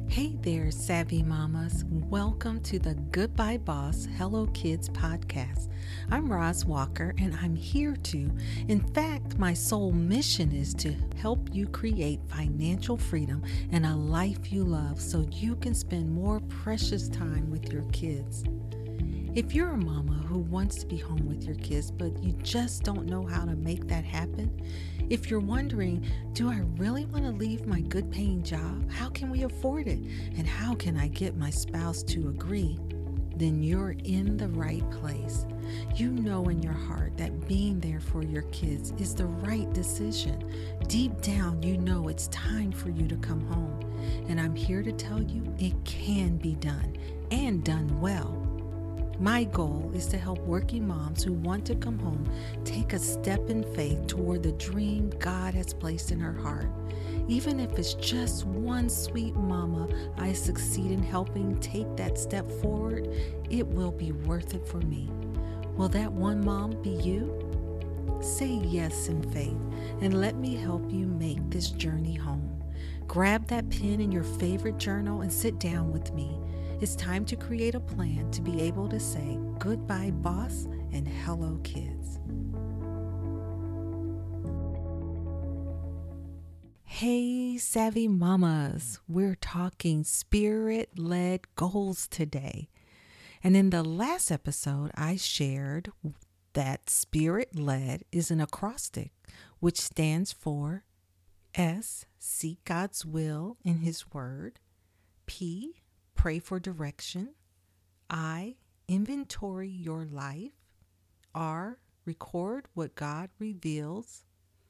Hey there, savvy mamas. Welcome to the Goodbye Boss Hello Kids podcast. I'm Roz Walker and I'm here to, in fact, my sole mission is to help you create financial freedom and a life you love so you can spend more precious time with your kids. If you're a mama who wants to be home with your kids, but you just don't know how to make that happen, if you're wondering, do I really want to leave my good paying job? How can we afford it? And how can I get my spouse to agree? Then you're in the right place. You know in your heart that being there for your kids is the right decision. Deep down, you know it's time for you to come home. And I'm here to tell you it can be done and done well. My goal is to help working moms who want to come home take a step in faith toward the dream God has placed in her heart. Even if it's just one sweet mama I succeed in helping take that step forward, it will be worth it for me. Will that one mom be you? Say yes in faith and let me help you make this journey home. Grab that pen in your favorite journal and sit down with me. It's time to create a plan to be able to say goodbye, boss, and hello, kids. Hey, savvy mamas, we're talking spirit-led goals today. And in the last episode, I shared that spirit-led is an acrostic, which stands for S, seek God's will in His Word, P, pray for direction. I, inventory your life. R, record what God reveals.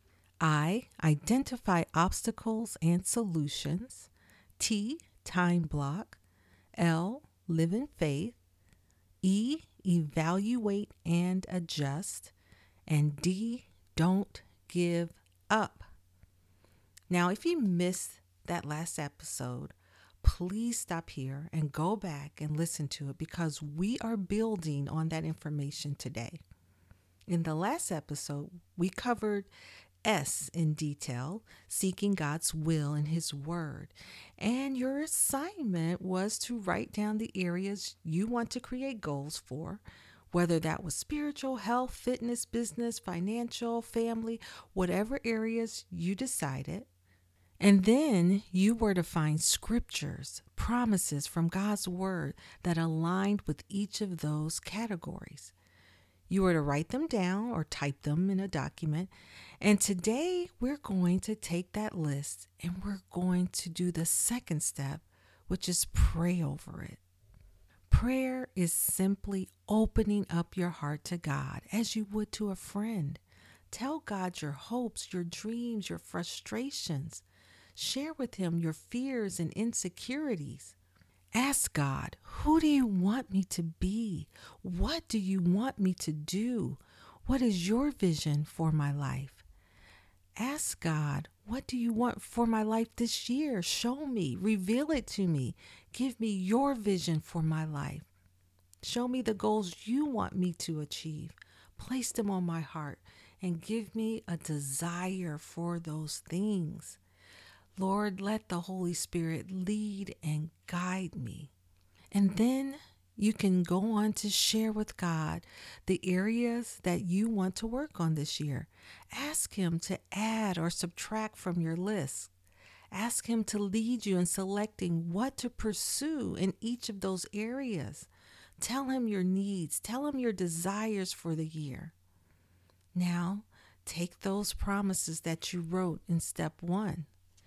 I, identify obstacles and solutions. T, time block. L, live in faith. E, evaluate and adjust. And D, don't give up. Now, if you missed that last episode, please stop here and go back and listen to it because we are building on that information today. In the last episode, we covered S in detail, seeking God's will in His Word. And your assignment was to write down the areas you want to create goals for, whether that was spiritual, health, fitness, business, financial, family, whatever areas you decided. And then you were to find scriptures, promises from God's Word that aligned with each of those categories. You were to write them down or type them in a document. And today we're going to take that list and we're going to do the second step, which is pray over it. Prayer is simply opening up your heart to God as you would to a friend. Tell God your hopes, your dreams, your frustrations. Share with Him your fears and insecurities. Ask God, who do you want me to be? What do you want me to do? What is your vision for my life? Ask God, what do you want for my life this year? Show me, reveal it to me. Give me your vision for my life. Show me the goals you want me to achieve. Place them on my heart and give me a desire for those things. Lord, let the Holy Spirit lead and guide me. And then you can go on to share with God the areas that you want to work on this year. Ask Him to add or subtract from your list. Ask Him to lead you in selecting what to pursue in each of those areas. Tell Him your needs. Tell Him your desires for the year. Now, take those promises that you wrote in step 1.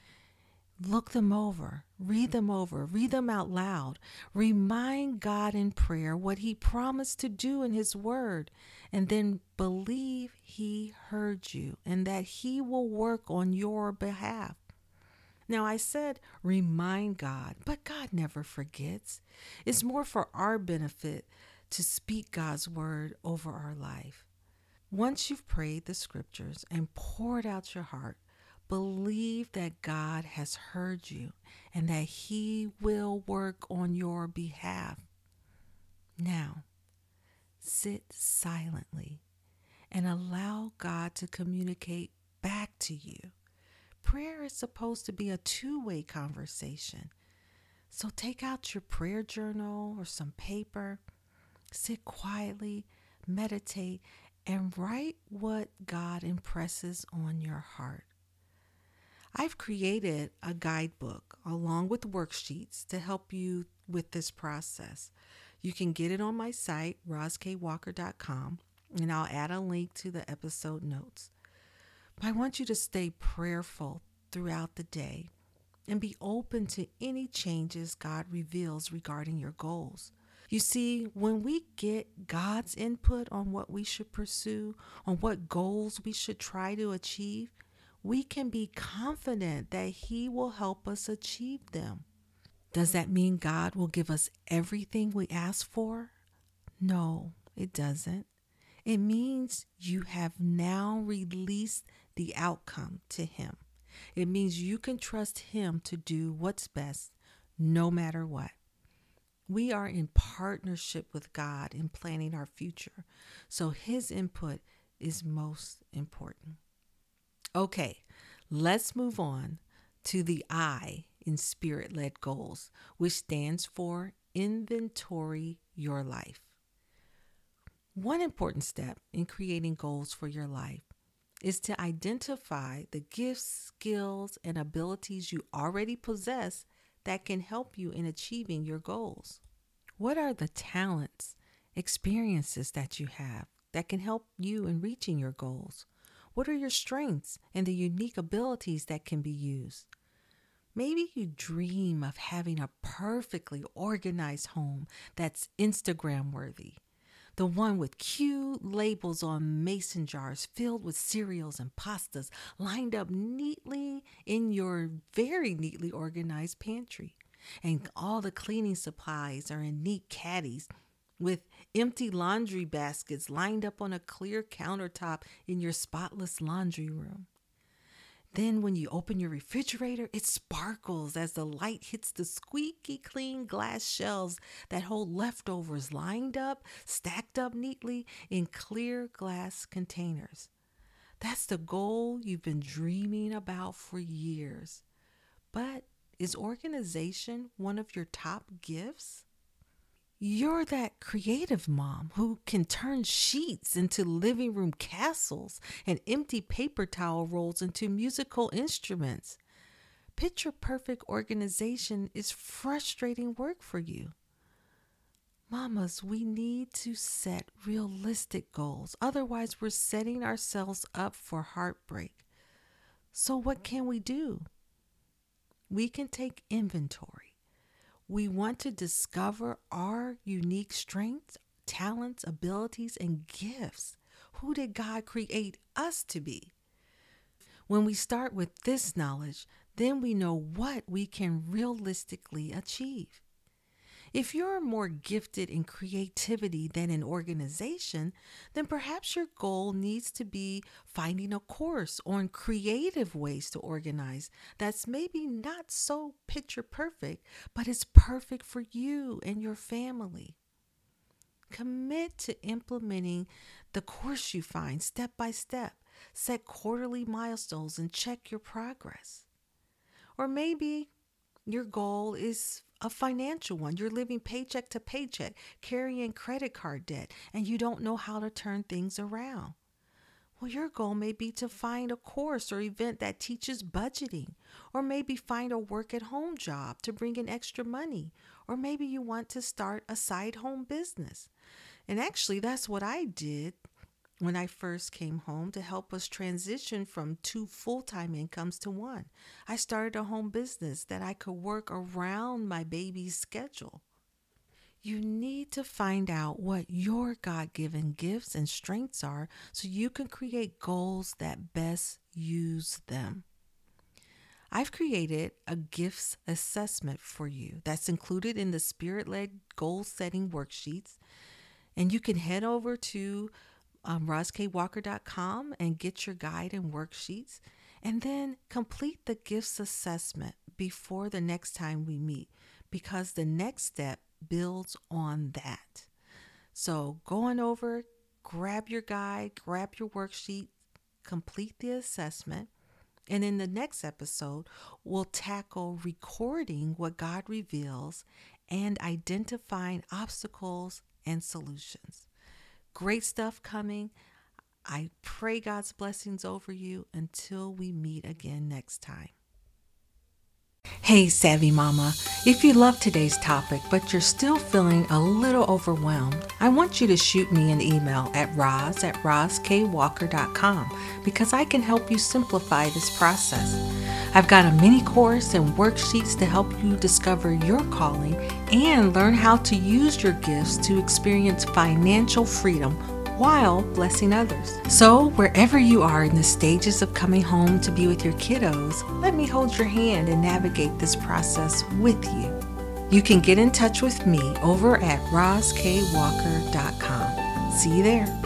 Look them over, read them out loud. Remind God in prayer what He promised to do in His Word, and then believe He heard you and that He will work on your behalf. Now, I said remind God, but God never forgets. It's more for our benefit to speak God's Word over our life. Once you've prayed the scriptures and poured out your heart, believe that God has heard you and that He will work on your behalf. Now, sit silently and allow God to communicate back to you. Prayer is supposed to be a two-way conversation. So take out your prayer journal or some paper, sit quietly, meditate, and write what God impresses on your heart. I've created a guidebook along with worksheets to help you with this process. You can get it on my site, roskwalker.com, and I'll add a link to the episode notes. But I want you to stay prayerful throughout the day and be open to any changes God reveals regarding your goals. You see, when we get God's input on what we should pursue, on what goals we should try to achieve, we can be confident that He will help us achieve them. Does that mean God will give us everything we ask for? No, it doesn't. It means you have now released the outcome to Him. It means you can trust Him to do what's best, no matter what. We are in partnership with God in planning our future, so His input is most important. Okay, let's move on to the I in Spirit-Led Goals, which stands for Inventory Your Life. One important step in creating goals for your life is to identify the gifts, skills, and abilities you already possess that can help you in achieving your goals. What are the talents, experiences that you have that can help you in reaching your goals? What are your strengths and the unique abilities that can be used? Maybe you dream of having a perfectly organized home that's Instagram worthy. The one with cute labels on mason jars filled with cereals and pastas lined up neatly in your very neatly organized pantry. And all the cleaning supplies are in neat caddies with empty laundry baskets lined up on a clear countertop in your spotless laundry room. Then when you open your refrigerator, it sparkles as the light hits the squeaky clean glass shelves that hold leftovers lined up, stacked up neatly in clear glass containers. That's the goal you've been dreaming about for years. But is organization one of your top gifts? You're that creative mom who can turn sheets into living room castles and empty paper towel rolls into musical instruments. Picture perfect organization is frustrating work for you. Mamas, we need to set realistic goals. Otherwise, we're setting ourselves up for heartbreak. So what can we do? We can take inventory. We want to discover our unique strengths, talents, abilities, and gifts. Who did God create us to be? When we start with this knowledge, then we know what we can realistically achieve. If you're more gifted in creativity than in organization, then perhaps your goal needs to be finding a course on creative ways to organize that's maybe not so picture perfect, but is perfect for you and your family. Commit to implementing the course you find step by step. Set quarterly milestones and check your progress. Or maybe your goal is a financial one. You're living paycheck to paycheck, carrying credit card debt, and you don't know how to turn things around. Well, your goal may be to find a course or event that teaches budgeting, or maybe find a work-at-home job to bring in extra money, or maybe you want to start a side home business. And actually, that's what I did when I first came home to help us transition from 2 full-time incomes to 1. I started a home business that I could work around my baby's schedule. You need to find out what your God-given gifts and strengths are so you can create goals that best use them. I've created a gifts assessment for you that's included in the Spirit-Led Goal Setting Worksheets, and you can head over to roskwalker.com and get your guide and worksheets, and then complete the gifts assessment before the next time we meet, because the next step builds on that. So go on over, grab your guide, grab your worksheet, complete the assessment, And in the next episode, we'll tackle recording what God reveals and identifying obstacles and solutions. Great stuff coming. I pray God's blessings over you until we meet again next time. Hey, Savvy Mama, if you love today's topic, but you're still feeling a little overwhelmed, I want you to shoot me an email at roz@rozkwalker.com because I can help you simplify this process. I've got a mini course and worksheets to help you discover your calling and learn how to use your gifts to experience financial freedom while blessing others. So wherever you are in the stages of coming home to be with your kiddos, let me hold your hand and navigate this process with you. You can get in touch with me over at rozkwalker.com. See you there.